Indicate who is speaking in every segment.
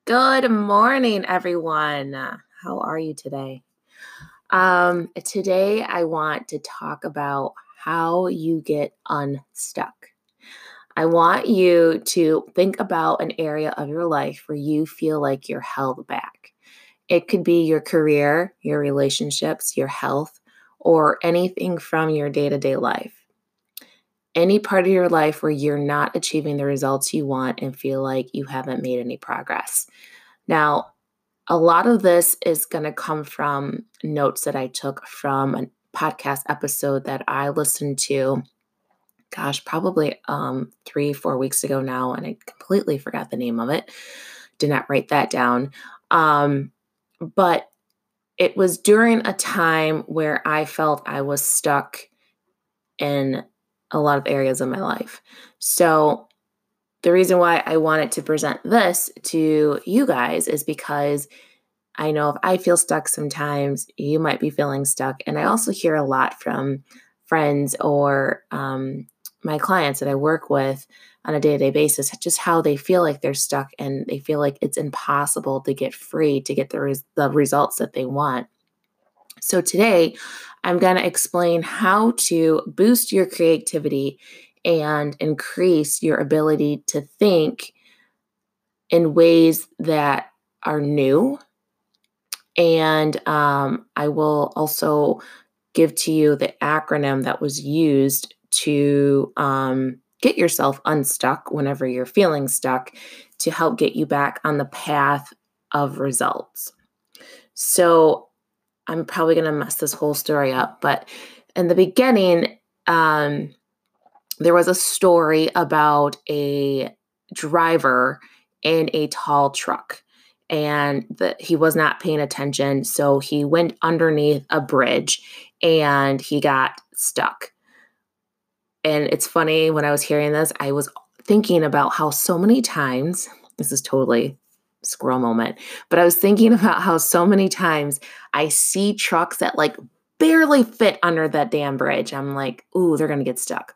Speaker 1: Good morning, everyone. How are you today? Today, I want to talk about how you get unstuck. I want you to think about an area of your life where you feel like you're held back. It could be your career, your relationships, your health, or anything from your day to day life. Any part of your life where you're not achieving the results you want and feel like you haven't made any progress. Now, a lot of this is going to come from notes that I took from a podcast episode that I listened to, probably 3, 4 weeks ago now, and I completely forgot the name of it. Did not write that down. But it was during a time where I felt I was stuck in a lot of areas of my life. So the reason why I wanted to present this to you guys is because I know if I feel stuck sometimes, you might be feeling stuck. And I also hear a lot from friends or my clients that I work with on a day-to-day basis, just how they feel like they're stuck and they feel like it's impossible to get free, to get the results that they want. So today, I'm going to explain how to boost your creativity and increase your ability to think in ways that are new. And I will also give to you the acronym that was used to get yourself unstuck whenever you're feeling stuck, to help get you back on the path of results. So I'm probably going to mess this whole story up, but in the beginning, there was a story about a driver in a tall truck, and he was not paying attention. So he went underneath a bridge and he got stuck. And it's funny, when I was hearing this, I was thinking about how so many times, this is totally squirrel moment, but I was thinking about how so many times I see trucks that like barely fit under that damn bridge. I'm like, ooh, they're going to get stuck.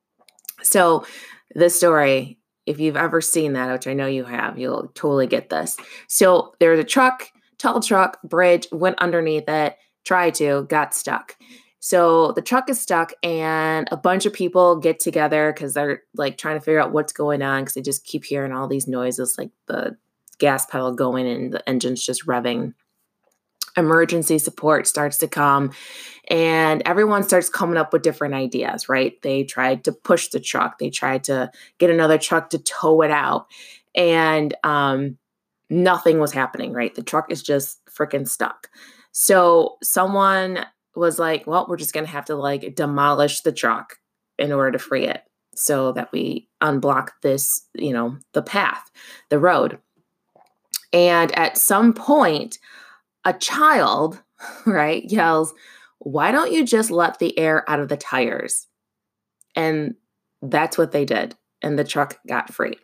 Speaker 1: So this story, if you've ever seen that, which I know you have, you'll totally get this. So there's a truck, tall truck, bridge, went underneath it, got stuck. So the truck is stuck and a bunch of people get together because they're like trying to figure out what's going on, because they just keep hearing all these noises, like the gas pedal going and the engine's just revving. Emergency support starts to come and everyone starts coming up with different ideas, right? They tried to push the truck. They tried to get another truck to tow it out, and nothing was happening, right? The truck is just freaking stuck. So someone was like, well, we're just going to have to like demolish the truck in order to free it so that we unblock this, the path, the road. And at some point, a child, right, yells, why don't you just let the air out of the tires? And that's what they did. And the truck got free.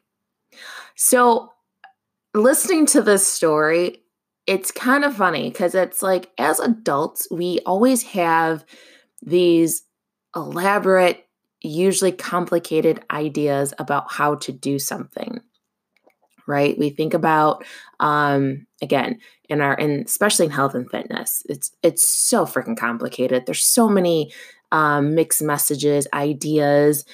Speaker 1: So listening to this story, it's kind of funny because it's like, as adults, we always have these elaborate, usually complicated ideas about how to do something. Right? We think about, again, especially in health and fitness, it's so freaking complicated. There's so many mixed messages, ideas,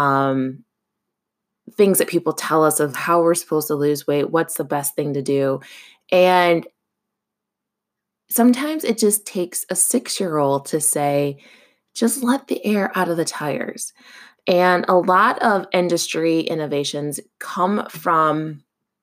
Speaker 1: things that people tell us of how we're supposed to lose weight, what's the best thing to do. And sometimes it just takes a 6-year-old to say, just let the air out of the tires. And a lot of industry innovations come from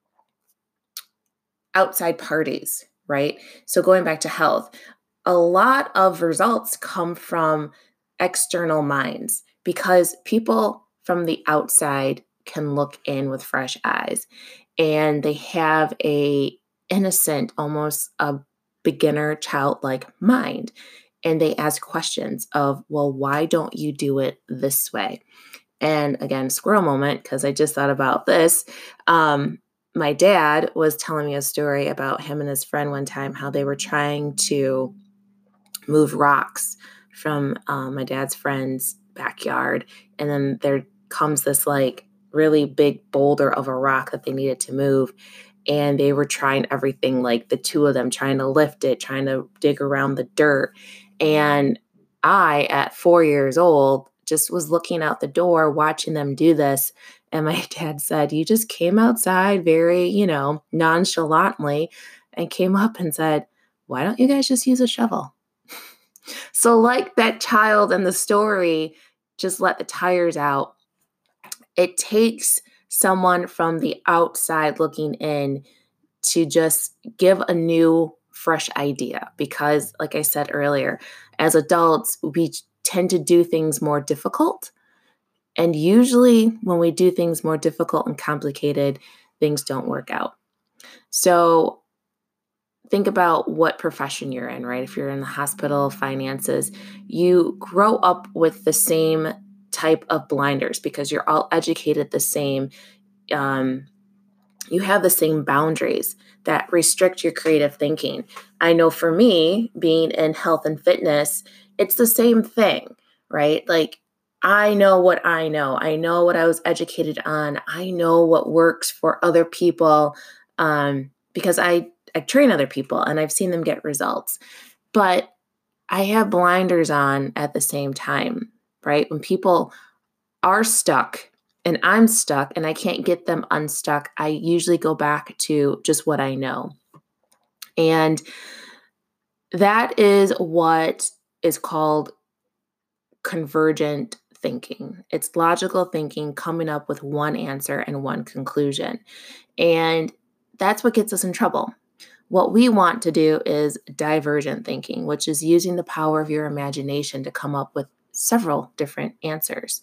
Speaker 1: outside parties, right? So going back to health, a lot of results come from external minds because people from the outside can look in with fresh eyes, and they have a innocent, almost a beginner, childlike mind. And they ask questions of, well, why don't you do it this way? And again, squirrel moment, because I just thought about this. My dad was telling me a story about him and his friend one time, how they were trying to move rocks from my dad's friend's backyard. And then there comes this like really big boulder of a rock that they needed to move. and they were trying everything, like the two of them trying to lift it, trying to dig around the dirt. And I, at 4 years old, just was looking out the door, watching them do this. And my dad said, "You just came outside very, nonchalantly and came up and said, 'Why don't you guys just use a shovel?'" So, like that child in the story, just let the tires out. It takes someone from the outside looking in to just give a new, fresh idea. Because, like I said earlier, as adults, we tend to do things more difficult. And usually, when we do things more difficult and complicated, things don't work out. So, think about what profession you're in, right? If you're in the hospital, finances, you grow up with the same type of blinders because you're all educated the same. Um, you have the same boundaries that restrict your creative thinking. I know for me, being in health and fitness, it's the same thing, right? Like, I know what I know. I know what I was educated on. I know what works for other people, because I train other people and I've seen them get results. But I have blinders on at the same time, right? When people are stuck and I'm stuck and I can't get them unstuck, I usually go back to just what I know. And that is what is called convergent thinking. It's logical thinking coming up with one answer and one conclusion. And that's what gets us in trouble. What we want to do is divergent thinking, which is using the power of your imagination to come up with several different answers.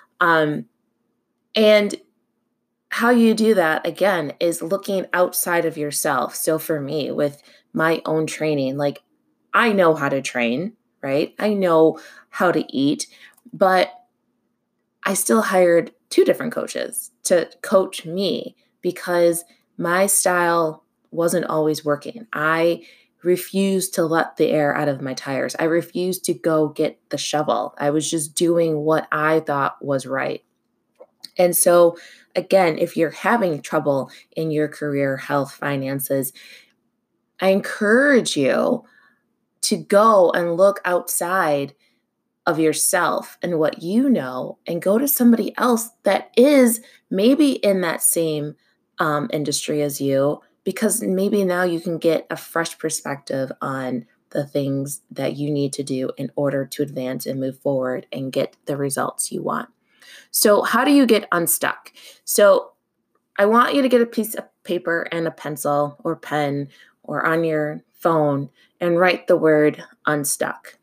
Speaker 1: And how you do that, again, is looking outside of yourself. So for me, with my own training, like, I know how to train, right? I know how to eat, but I still hired two different coaches to coach me because my style wasn't always working. I refused to let the air out of my tires. I refused to go get the shovel. I was just doing what I thought was right. And so, again, if you're having trouble in your career, health, finances, I encourage you to go and look outside of yourself and what you know and go to somebody else that is maybe in that same industry as you, because maybe now you can get a fresh perspective on the things that you need to do in order to advance and move forward and get the results you want. So, how do you get unstuck? So, I want you to get a piece of paper and a pencil or pen or on your phone and write the word unstuck.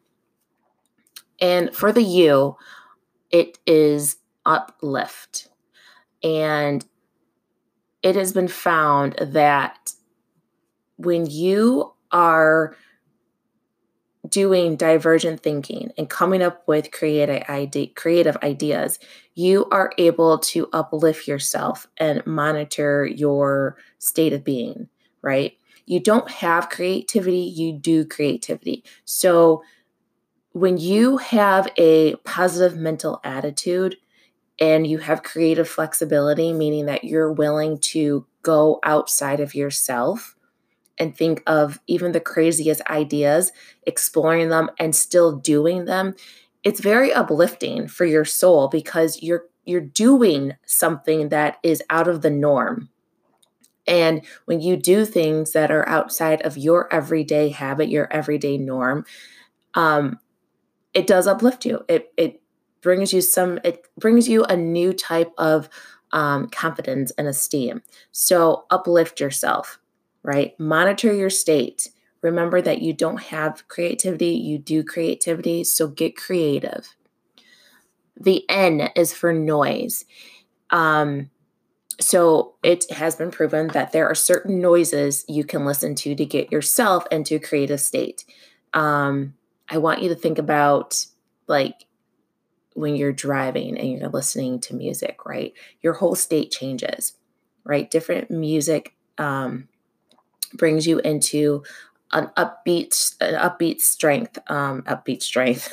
Speaker 1: And for the you, it is uplift. And it has been found that when you are doing divergent thinking and coming up with creative ideas, you are able to uplift yourself and monitor your state of being, right? You don't have creativity, you do creativity. So when you have a positive mental attitude and you have creative flexibility, meaning that you're willing to go outside of yourself and think of even the craziest ideas, exploring them and still doing them, it's very uplifting for your soul because you're doing something that is out of the norm. And when you do things that are outside of your everyday habit, your everyday norm, um, it does uplift you. It brings you a new type of confidence and esteem. So uplift yourself, right? Monitor your state. Remember that you don't have creativity, you do creativity, so get creative. The N is for noise. So it has been proven that there are certain noises you can listen to get yourself into a creative state. I want you to think about, like, when you're driving and you're listening to music, right? Your whole state changes, right? Different music brings you into an upbeat strength. Upbeat strength.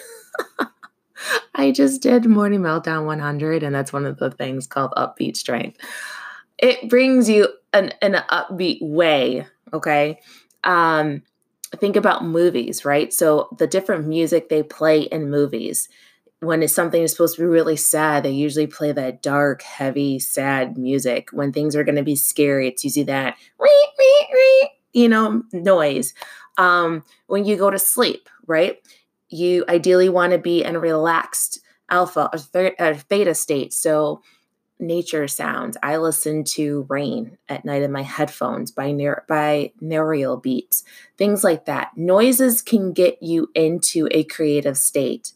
Speaker 1: I just did Morning Meltdown 100, and that's one of the things called upbeat strength. it brings you in an upbeat way, okay? Think about movies, right? So the different music they play in movies. When it's something is supposed to be really sad, they usually play that dark, heavy, sad music. When things are going to be scary, it's usually that noise. When you go to sleep, right? You ideally want to be in a relaxed alpha or theta state. So nature sounds. I listen to rain at night in my headphones by binaural beats, things like that. Noises can get you into a creative state.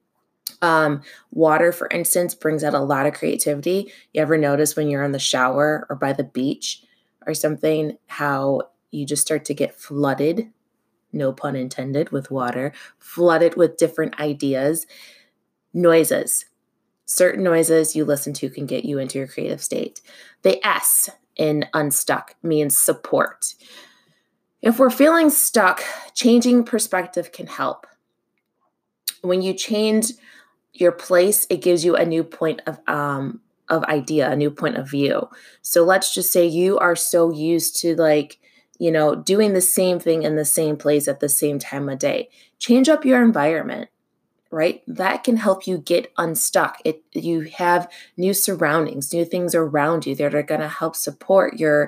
Speaker 1: Water, for instance, brings out a lot of creativity. You ever notice when you're in the shower or by the beach or something, how you just start to get flooded, no pun intended, with water, flooded with different ideas? Noises. Certain noises you listen to can get you into your creative state. The S in unstuck means support. If we're feeling stuck, changing perspective can help. When you change your place, it gives you a new point of idea, a new point of view. So let's just say you are so used to doing the same thing in the same place at the same time of day. Change up your environment, right? That can help you get unstuck. You have new surroundings, new things around you that are going to help support your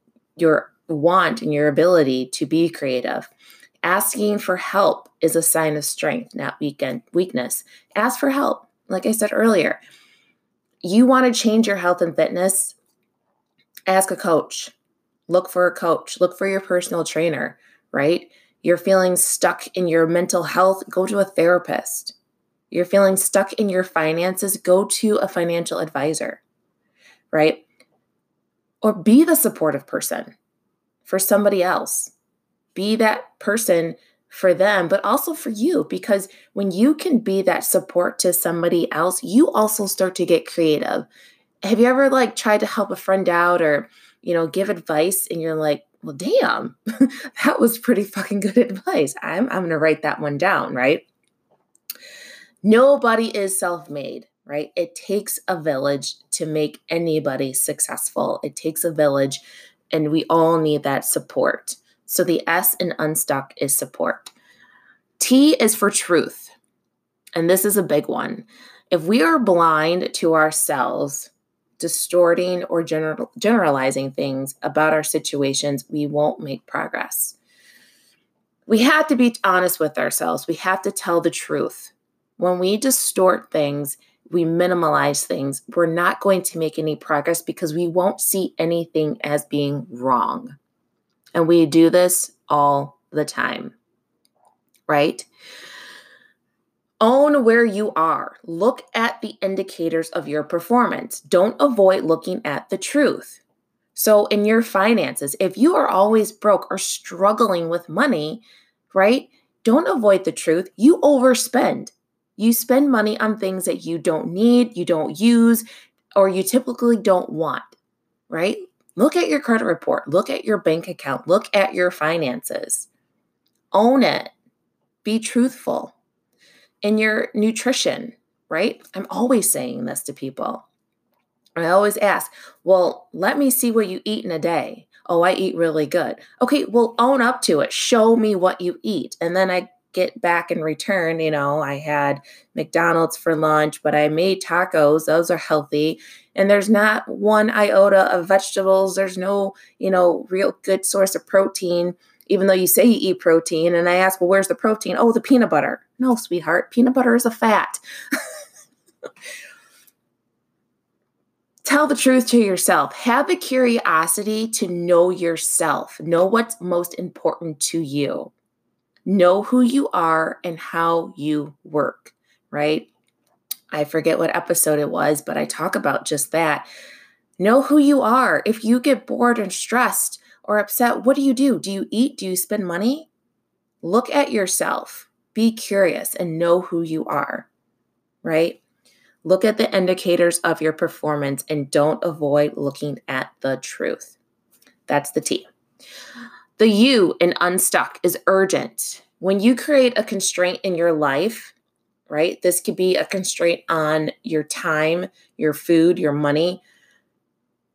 Speaker 1: want and your ability to be creative. Asking for help is a sign of strength, not weakness. Ask for help. Like I said earlier, you want to change your health and fitness, ask a coach. Look for a coach. Look for your personal trainer, right? You're feeling stuck in your mental health, go to a therapist. You're feeling stuck in your finances, go to a financial advisor, right? Or be the supportive person for somebody else. Be that person for them, but also for you, because when you can be that support to somebody else, you also start to get creative. Have you ever tried to help a friend out or, give advice and you're like, well, damn, that was pretty fucking good advice. I'm going to write that one down, right? Nobody is self-made, right? It takes a village to make anybody successful. It takes a village, and we all need that support. So the S in unstuck is support. T is for truth. And this is a big one. If we are blind to ourselves, distorting or generalizing things about our situations, we won't make progress. We have to be honest with ourselves. We have to tell the truth. When we distort things, we minimize things, we're not going to make any progress because we won't see anything as being wrong. And we do this all the time, right? Own where you are. Look at the indicators of your performance. Don't avoid looking at the truth. So in your finances, if you are always broke or struggling with money, right? Don't avoid the truth. You overspend. You spend money on things that you don't need, you don't use, or you typically don't want, right? Look at your credit report. Look at your bank account. Look at your finances. Own it. Be truthful. In your nutrition, right? I'm always saying this to people. I always ask, well, let me see what you eat in a day. Oh, I eat really good. Okay, well, own up to it. Show me what you eat. And then I get back in return, I had McDonald's for lunch, but I made tacos. Those are healthy. And there's not one iota of vegetables. There's no, real good source of protein, even though you say you eat protein. And I ask, well, where's the protein? Oh, the peanut butter. No, sweetheart, peanut butter is a fat. Tell the truth to yourself. Have the curiosity to know yourself. Know what's most important to you. Know who you are and how you work, right? I forget what episode it was, but I talk about just that. Know who you are. If you get bored and stressed or upset, what do you do? Do you eat? Do you spend money? Look at yourself. Be curious and know who you are, right? Look at the indicators of your performance and don't avoid looking at the truth. That's the T. The U in unstuck is urgent. When you create a constraint in your life, right? This could be a constraint on your time, your food, your money.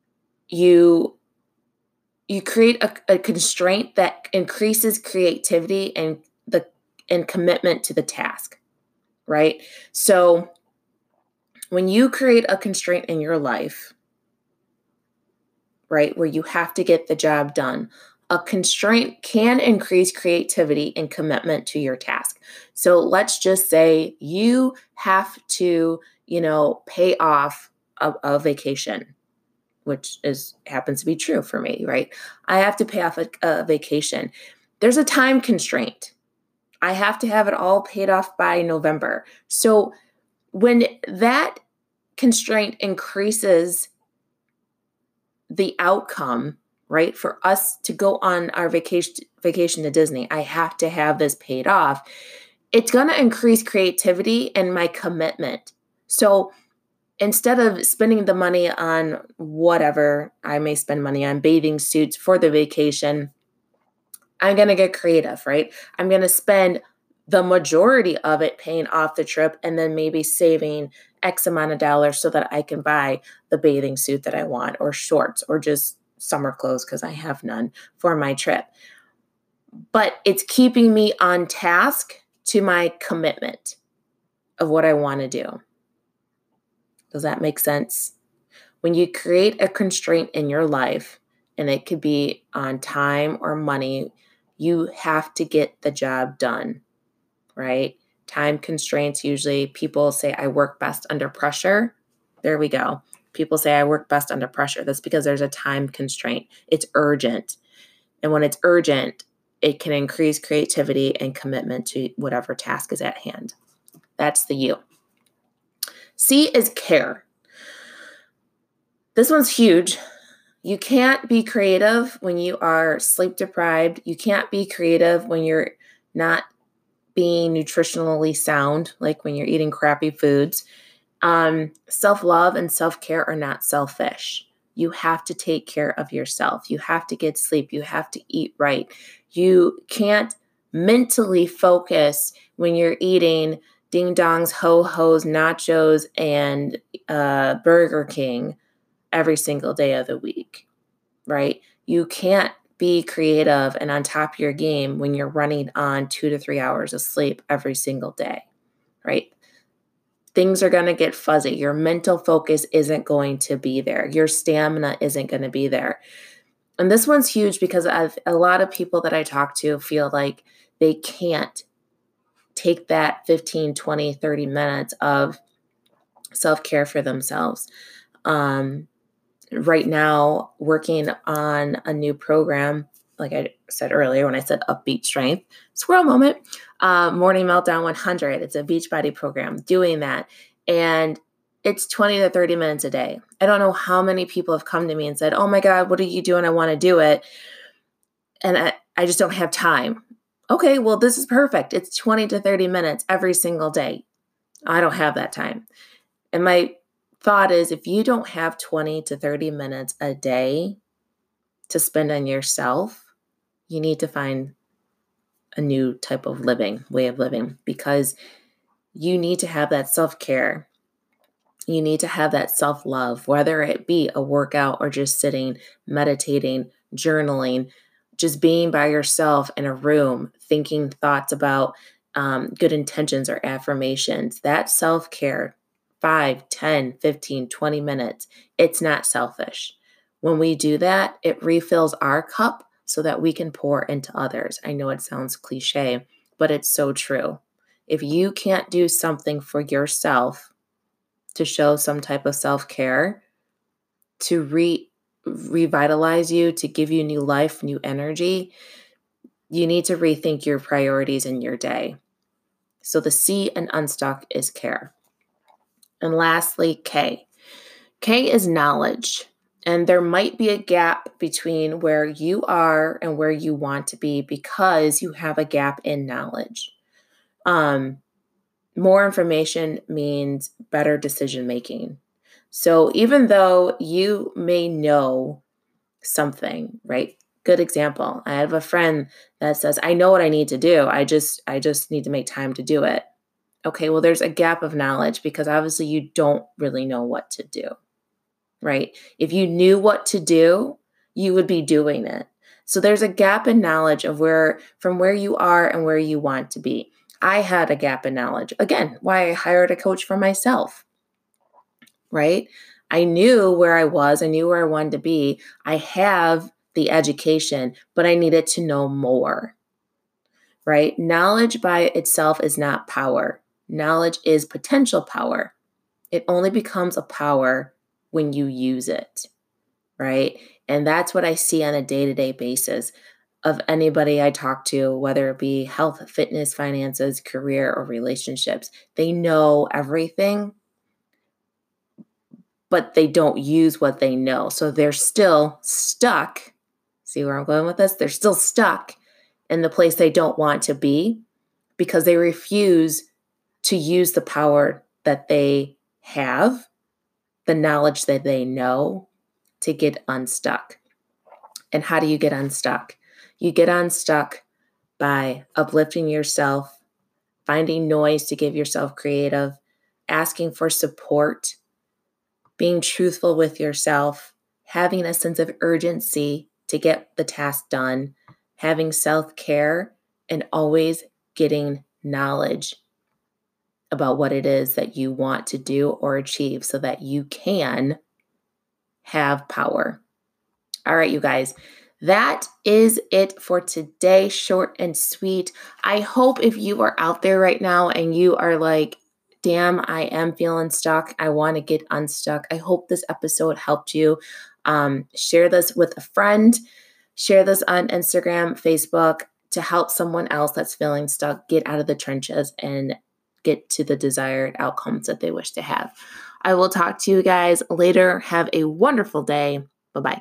Speaker 1: you create a constraint that increases creativity and commitment to the task, right? So when you create a constraint in your life, right, where you have to get the job done, a constraint can increase creativity and commitment to your task. So let's just say you have to, pay off a vacation, which happens to be true for me, right? I have to pay off a vacation. There's a time constraint. I have to have it all paid off by November. So when that constraint increases the outcome, right, for us to go on our vacation to Disney, I have to have this paid off. It's going to increase creativity and my commitment. So instead of spending the money on whatever I may spend money on, bathing suits for the vacation, I'm going to get creative, right? I'm going to spend the majority of it paying off the trip and then maybe saving X amount of dollars so that I can buy the bathing suit that I want, or shorts, or just summer clothes because I have none for my trip. But it's keeping me on task to my commitment of what I want to do. Does that make sense? When you create a constraint in your life, and it could be on time or money, you have to get the job done, right? Time constraints, usually people say, I work best under pressure. There we go. People say, I work best under pressure. That's because there's a time constraint. It's urgent. And when it's urgent, it can increase creativity and commitment to whatever task is at hand. That's the U. C is care. This one's huge. You can't be creative when you are sleep deprived. You can't be creative when you're not being nutritionally sound, like when you're eating crappy foods. Self-love and self-care are not selfish. You have to take care of yourself. You have to get sleep. You have to eat right. You can't mentally focus when you're eating ding dongs, ho-hos, nachos, and Burger King every single day of the week, right? You can't be creative and on top of your game when you're running on 2 to 3 hours of sleep every single day, right? Things are going to get fuzzy. Your mental focus isn't going to be there. Your stamina isn't going to be there. And this one's huge because a lot of people that I talk to feel like they can't take that 15, 20, 30 minutes of self-care for themselves. Right now, working on a new program, like I said earlier when I said Upbeat Strength, squirrel moment, Morning Meltdown 100. It's a Beachbody program doing that. And it's 20 to 30 minutes a day. I don't know how many people have come to me and said, oh my God, what are you doing? I want to do it. And I just don't have time. Okay, well, this is perfect. It's 20 to 30 minutes every single day. I don't have that time. And my thought is, if you don't have 20 to 30 minutes a day to spend on yourself, you need to find a new type of way of living, because you need to have that self-care. You need to have that self-love, whether it be a workout or just sitting, meditating, journaling, just being by yourself in a room, thinking thoughts about good intentions or affirmations. That self-care, 5, 10, 15, 20 minutes, it's not selfish. When we do that, it refills our cup so that we can pour into others. I know it sounds cliche, but it's so true. If you can't do something for yourself to show some type of self-care, to revitalize you, to give you new life, new energy, you need to rethink your priorities in your day. So the C in Unstuck is care. And lastly, K. K is knowledge. And there might be a gap between where you are and where you want to be because you have a gap in knowledge. More information means better decision making. So even though you may know something, right? Good example. I have a friend that says, I know what I need to do. I just need to make time to do it. Okay, well, there's a gap of knowledge because obviously you don't really know what to do. right? If you knew what to do, you would be doing it. So there's a gap in knowledge of from where you are and where you want to be. I had a gap in knowledge. Again, why I hired a coach for myself, right? I knew where I was, I knew where I wanted to be. I have the education, but I needed to know more, right? Knowledge by itself is not power. Knowledge is potential power. It only becomes a power when you use it, right? And that's what I see on a day-to-day basis of anybody I talk to, whether it be health, fitness, finances, career, or relationships. They know everything, but they don't use what they know. So they're still stuck. See where I'm going with this? They're still stuck in the place they don't want to be because they refuse to use the power that they have, the knowledge that they know, to get unstuck. And how do you get unstuck? You get unstuck by uplifting yourself, finding noise to give yourself creative, asking for support, being truthful with yourself, having a sense of urgency to get the task done, having self-care, and always getting knowledge about what it is that you want to do or achieve so that you can have power. All right, you guys, that is it for today. Short and sweet. I hope if you are out there right now and you are like, damn, I am feeling stuck, I want to get unstuck, I hope this episode helped you. Share this with a friend. Share this on Instagram, Facebook to help someone else that's feeling stuck get out of the trenches and get to the desired outcomes that they wish to have. I will talk to you guys later. Have a wonderful day. Bye-bye.